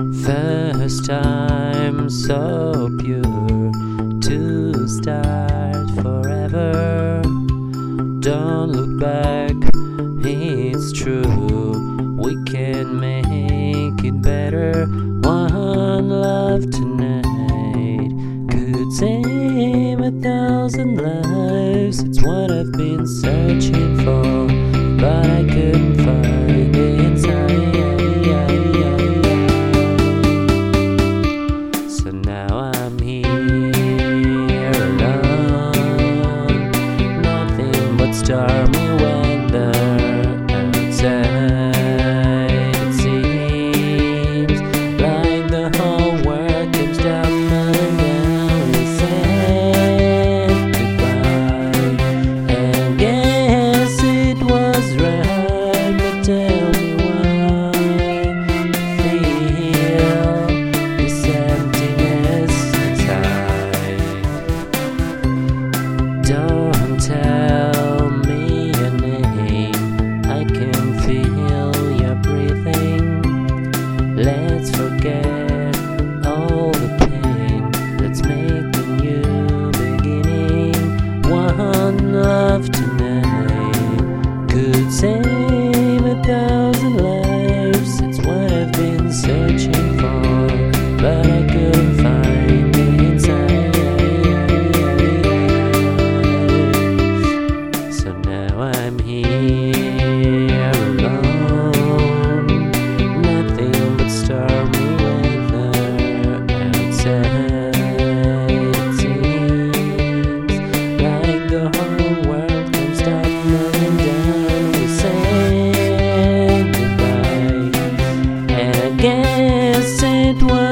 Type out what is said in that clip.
First time so pure to start forever. Don't look back, it's true. We can make it better. One love tonight could save 1,000 lives. It's what I've been searching for, but I couldn't find it inside. So now I'm here alone, nothing but stormy weather outside. It seems like the whole world comes down and down. We said goodbye, and guess it was right. But tell me why you feel this emptiness inside. Don't tell me your name, I can feel your breathing. Let's forget all the pain, let's make a new beginning. One love tonight could save 1,000 lives. It's what I've been searching for, but I couldn't find it inside. So now I'm here alone, nothing but stormy weather outside. It seems like the whole world comes tumbling down. We say goodbye, and I guess it was